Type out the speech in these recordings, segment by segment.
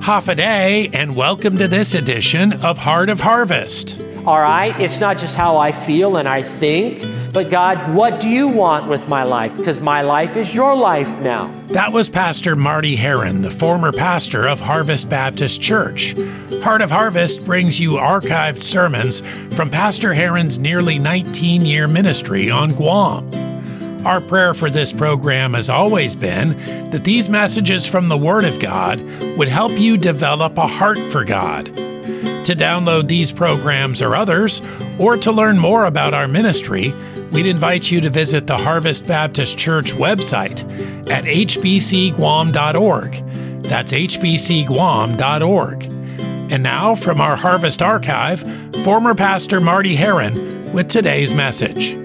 Hafa and welcome to this edition of Heart of Harvest. All right, it's not just how I feel and I think, but God, what do you want with my life? Because my life is your life now. That was Pastor Marty Heron, the former pastor of Harvest Baptist Church. Heart of Harvest brings you archived sermons from Pastor Heron's nearly 19-year ministry on Guam. Our prayer for this program has always been that these messages from the Word of God would help you develop a heart for God. To download these programs or others, or to learn more about our ministry, we'd invite you to visit the Harvest Baptist Church website at hbcguam.org. That's hbcguam.org. And now, from our Harvest Archive, former Pastor Marty Heron with today's message.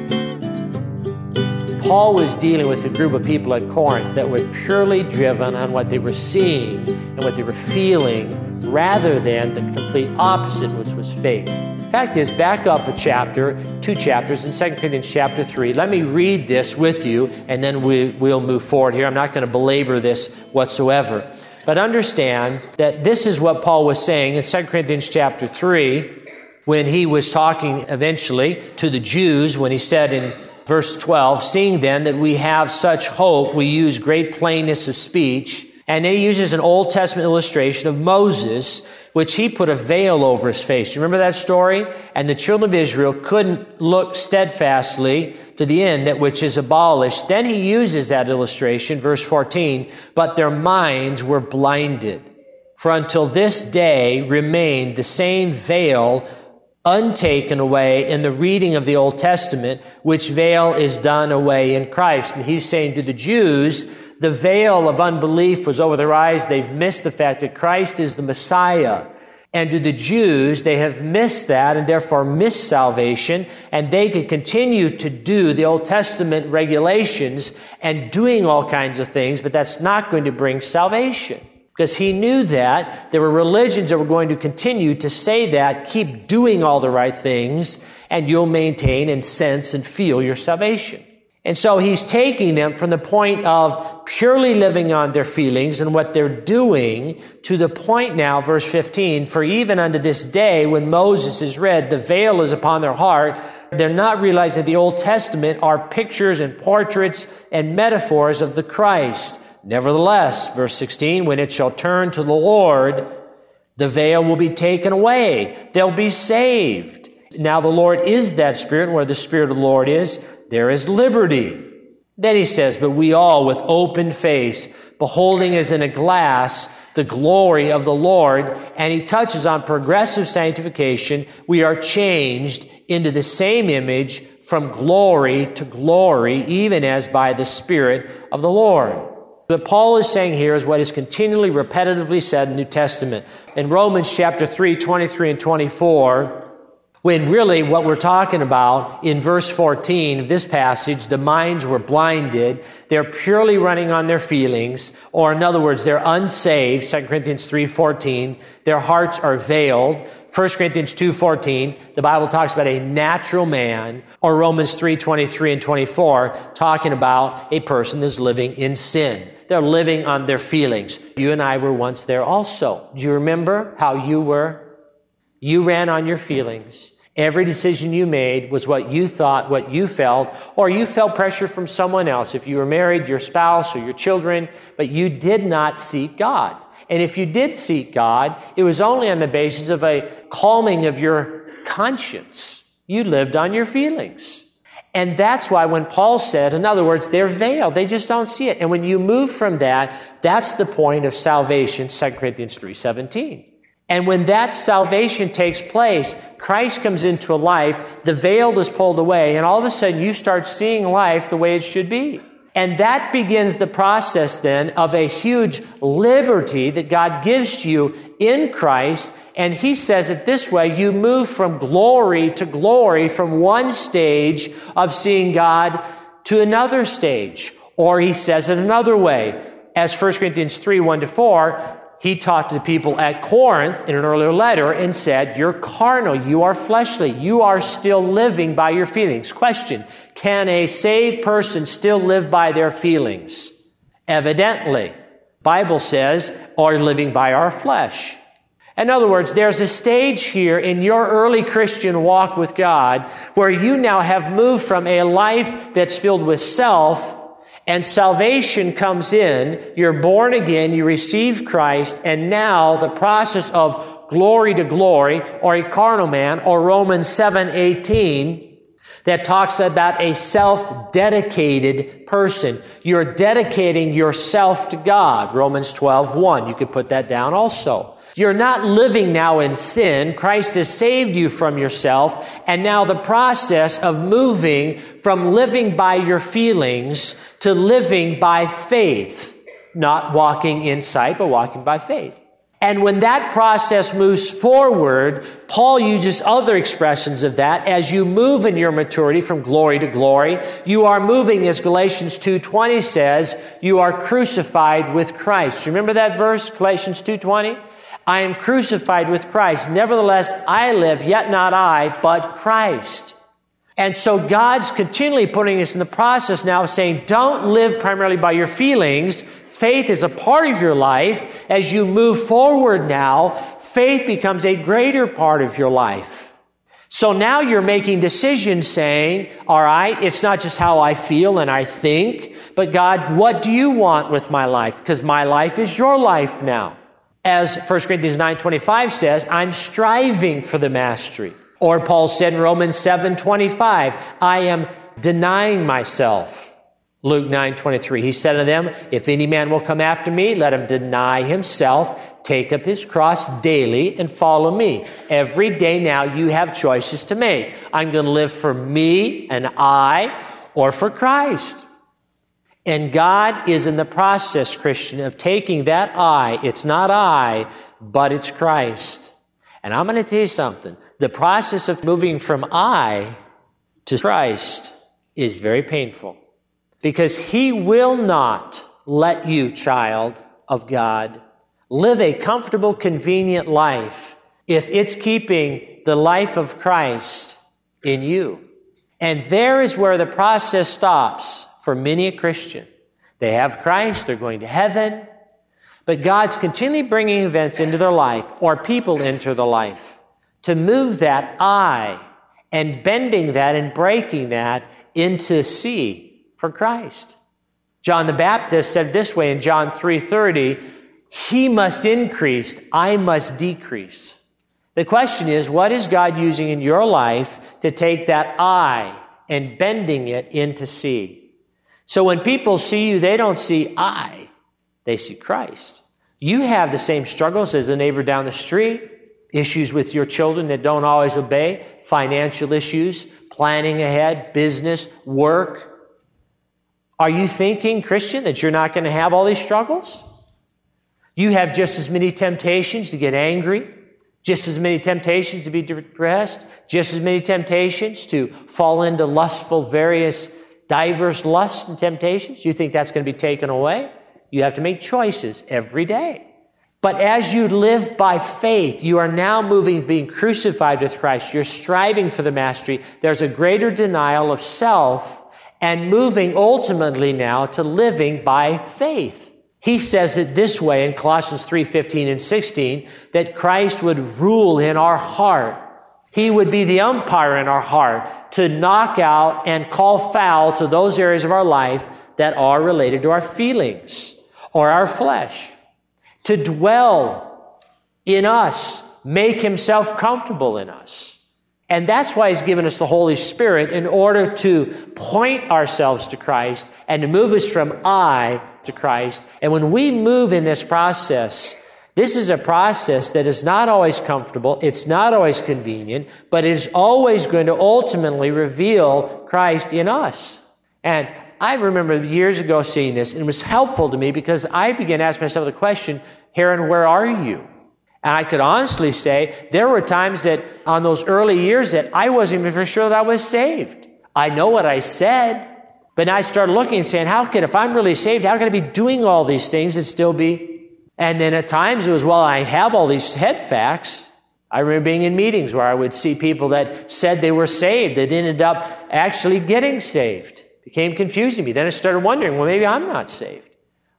Paul was dealing with a group of people at Corinth that were purely driven on what they were seeing and what they were feeling, rather than the complete opposite, which was faith. Fact is, back up two chapters in 2 Corinthians chapter 3. Let me read this with you, and then we'll move forward here. I'm not going to belabor this whatsoever. But understand that this is what Paul was saying in 2 Corinthians chapter 3, when he was talking eventually to the Jews, when he said in verse 12, "Seeing then that we have such hope, we use great plainness of speech." And he uses an Old Testament illustration of Moses, which he put a veil over his face. You remember that story? And the children of Israel couldn't look steadfastly to the end, that which is abolished. Then he uses that illustration, verse 14, "But their minds were blinded. For until this day remained the same veil untaken away in the reading of the Old Testament, which veil is done away in Christ." And he's saying to the Jews, the veil of unbelief was over their eyes. They've missed the fact that Christ is the Messiah. And to the Jews, they have missed that and therefore missed salvation. And they could continue to do the Old Testament regulations and doing all kinds of things, but that's not going to bring salvation. Because he knew that there were religions that were going to continue to say that, keep doing all the right things, and you'll maintain and sense and feel your salvation. And so he's taking them from the point of purely living on their feelings and what they're doing to the point now, verse 15, "For even unto this day, when Moses is read, the veil is upon their heart." They're not realizing that the Old Testament are pictures and portraits and metaphors of the Christ. "Nevertheless," verse 16, "when it shall turn to the Lord, the veil will be taken away. They'll be saved. Now the Lord is that Spirit, and where the Spirit of the Lord is, there is liberty." Then he says, "But we all with open face, beholding as in a glass the glory of the Lord," and he touches on progressive sanctification. We are changed into the same image from glory to glory, even as by the Spirit of the Lord. What Paul is saying here is what is continually, repetitively said in the New Testament. In Romans chapter 3, 23 and 24, when really what we're talking about in verse 14 of this passage, the minds were blinded. They're purely running on their feelings, or in other words, they're unsaved. 2 Corinthians 3:14, their hearts are veiled. 1 Corinthians 2:14, the Bible talks about a natural man, or Romans 3:23 and 24, talking about a person that's living in sin. They're living on their feelings. You and I were once there also. Do you remember how you were? You ran on your feelings. Every decision you made was what you thought, what you felt, or you felt pressure from someone else. If you were married, your spouse or your children, but you did not seek God. And if you did seek God, it was only on the basis of a calming of your conscience. You lived on your feelings. And that's why when Paul said, in other words, they're veiled, they just don't see it. And when you move from that, that's the point of salvation, 2 Corinthians 3:17. And when that salvation takes place, Christ comes into a life, the veil is pulled away, and all of a sudden you start seeing life the way it should be. And that begins the process then of a huge liberty that God gives to you in Christ. And he says it this way, you move from glory to glory, from one stage of seeing God to another stage. Or he says it another way, as 1 Corinthians 3, 1-4, he talked to the people at Corinth in an earlier letter and said, you're carnal, you are fleshly, you are still living by your feelings. Question, can a saved person still live by their feelings? Evidently. Bible says, or living by our flesh. In other words, there's a stage here in your early Christian walk with God where you now have moved from a life that's filled with self, and salvation comes in, you're born again, you receive Christ, and now the process of glory to glory, or a carnal man, or Romans 7:18, that talks about a self-dedicated person. You're dedicating yourself to God. Romans 12:1. You could put that down also. You're not living now in sin. Christ has saved you from yourself. And now the process of moving from living by your feelings to living by faith. Not walking in sight, but walking by faith. And when that process moves forward, Paul uses other expressions of that. As you move in your maturity from glory to glory, you are moving, as Galatians 2:20 says, you are crucified with Christ. Remember that verse, Galatians 2:20? I am crucified with Christ. Nevertheless, I live, yet not I, but Christ. And so God's continually putting us in the process now of saying, don't live primarily by your feelings. Faith is a part of your life. As you move forward now, faith becomes a greater part of your life. So now you're making decisions saying, all right, it's not just how I feel and I think, but God, what do you want with my life? Because my life is your life now. As 1 Corinthians 9:25 says, I'm striving for the mastery. Or Paul said in Romans 7:25, I am denying myself. Luke 9:23, he said to them, if any man will come after me, let him deny himself, take up his cross daily, and follow me. Every day now you have choices to make. I'm going to live for me and I, or for Christ. And God is in the process, Christian, of taking that I. It's not I, but it's Christ. And I'm going to tell you something. The process of moving from I to Christ is very painful. Because He will not let you, child of God, live a comfortable, convenient life if it's keeping the life of Christ in you. And there is where the process stops. For many a Christian, they have Christ, they're going to heaven, but God's continually bringing events into their life, or people into their life, to move that I and bending that and breaking that into C for Christ. John the Baptist said this way in John 3:30, He must increase, I must decrease. The question is, what is God using in your life to take that I and bending it into C? So when people see you, they don't see I, they see Christ. You have the same struggles as the neighbor down the street, issues with your children that don't always obey, financial issues, planning ahead, business, work. Are you thinking, Christian, that you're not going to have all these struggles? You have just as many temptations to get angry, just as many temptations to be depressed, just as many temptations to fall into lustful various diverse lusts and temptations. You think that's going to be taken away? You have to make choices every day. But as you live by faith, you are now moving, being crucified with Christ. You're striving for the mastery. There's a greater denial of self and moving ultimately now to living by faith. He says it this way in Colossians 3:15 and 16, that Christ would rule in our heart. He would be the umpire in our heart to knock out and call foul to those areas of our life that are related to our feelings or our flesh. To dwell in us, make Himself comfortable in us. And that's why He's given us the Holy Spirit, in order to point ourselves to Christ and to move us from I to Christ. And when we move in this process, this is a process that is not always comfortable, it's not always convenient, but it is always going to ultimately reveal Christ in us. And I remember years ago seeing this, and it was helpful to me because I began to ask myself the question, Aaron, where are you? And I could honestly say there were times that on those early years that I wasn't even for sure that I was saved. I know what I said, but I started looking and saying, if I'm really saved, how can I be doing all these things and still be? And then at times it was, I have all these head facts. I remember being in meetings where I would see people that said they were saved that ended up actually getting saved. It became confusing to me. Then I started wondering, maybe I'm not saved.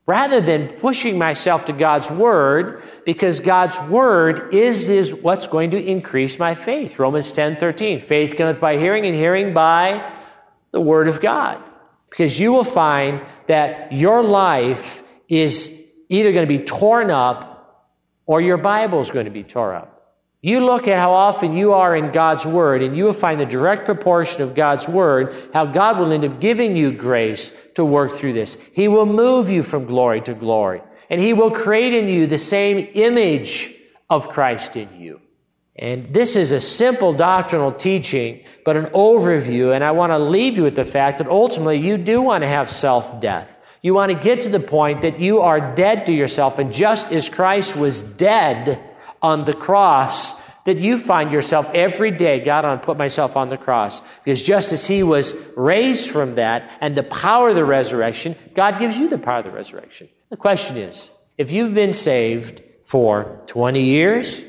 rather than pushing myself to God's Word, because God's Word is what's going to increase my faith. Romans 10:13, faith cometh by hearing, and hearing by the Word of God. Because you will find that your life is either going to be torn up or your Bible is going to be torn up. You look at how often you are in God's Word, and you will find the direct proportion of God's Word, how God will end up giving you grace to work through this. He will move you from glory to glory, and He will create in you the same image of Christ in you. And this is a simple doctrinal teaching, but an overview, and I want to leave you with the fact that ultimately you do want to have self-death. You want to get to the point that you are dead to yourself, and just as Christ was dead on the cross, that you find yourself every day, God, I want to put myself on the cross. Because just as He was raised from that and the power of the resurrection, God gives you the power of the resurrection. The question is, if you've been saved for 20 years,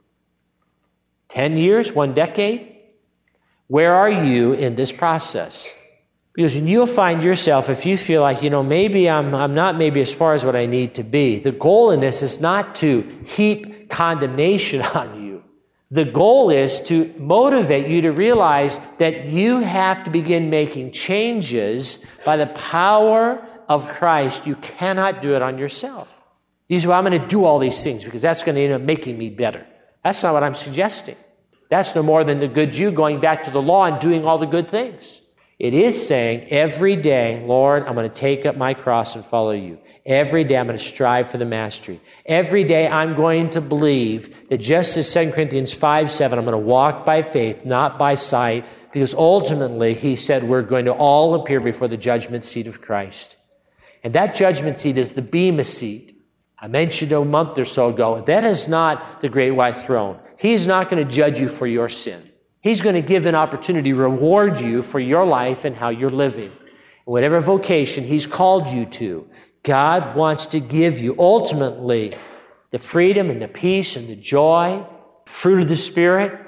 10 years, 1 decade, where are you in this process? Because you'll find yourself, if you feel like, maybe I'm not maybe as far as what I need to be, the goal in this is not to heap condemnation on you. The goal is to motivate you to realize that you have to begin making changes by the power of Christ. You cannot do it on yourself. You say, well, I'm going to do all these things because that's going to end up making me better. That's not what I'm suggesting. That's no more than the good Jew going back to the law and doing all the good things. It is saying every day, Lord, I'm going to take up my cross and follow you. Every day I'm going to strive for the mastery. Every day I'm going to believe that just as 2 Corinthians 5:7, I'm going to walk by faith, not by sight, because ultimately He said we're going to all appear before the judgment seat of Christ. And that judgment seat is the bema seat. I mentioned a month or so ago, that is not the great white throne. He's not going to judge you for your sin. He's going to give an opportunity to reward you for your life and how you're living. Whatever vocation He's called you to, God wants to give you ultimately the freedom and the peace and the joy, fruit of the Spirit.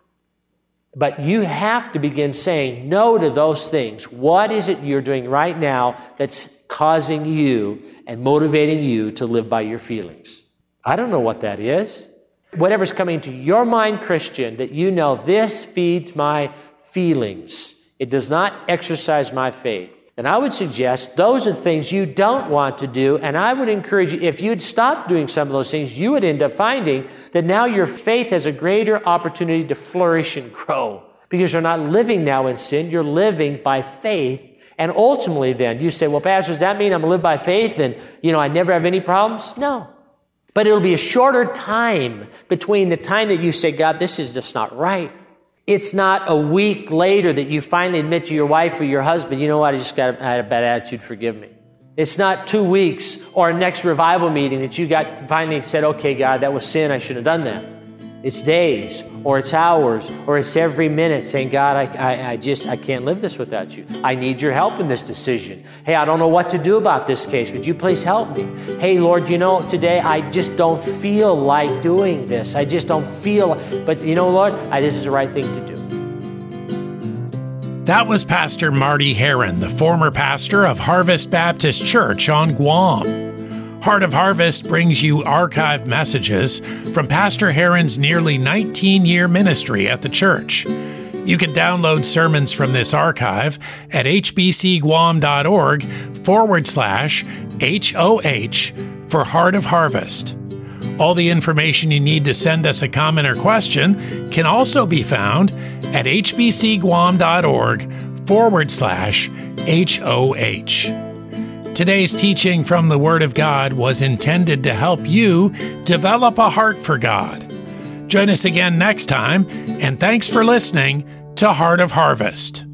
But you have to begin saying no to those things. What is it you're doing right now that's causing you and motivating you to live by your feelings? I don't know what that is. Whatever's coming to your mind, Christian, that you know this feeds my feelings. It does not exercise my faith. And I would suggest those are things you don't want to do, and I would encourage you, if you'd stop doing some of those things, you would end up finding that now your faith has a greater opportunity to flourish and grow. Because you're not living now in sin, you're living by faith. And ultimately then, you say, well, Pastor, does that mean I'm going to live by faith and, I never have any problems? No. But it'll be a shorter time between the time that you say, God, this is just not right. It's not a week later that you finally admit to your wife or your husband, you know what, I had a bad attitude, forgive me. It's not 2 weeks or a next revival meeting that you finally said, okay, God, that was sin, I shouldn't have done that. It's days, or it's hours, or it's every minute saying, God, I can't live this without you. I need your help in this decision. Hey, I don't know what to do about this case. Would you please help me? Hey, Lord, today I just don't feel like doing this. I just don't feel, but Lord, this is the right thing to do. That was Pastor Marty Heron, the former pastor of Harvest Baptist Church on Guam. Heart of Harvest brings you archived messages from Pastor Heron's nearly 19-year ministry at the church. You can download sermons from this archive at hbcguam.org/HOH for Heart of Harvest. All the information you need to send us a comment or question can also be found at hbcguam.org/HOH. Today's teaching from the Word of God was intended to help you develop a heart for God. Join us again next time, and thanks for listening to Heart of Harvest.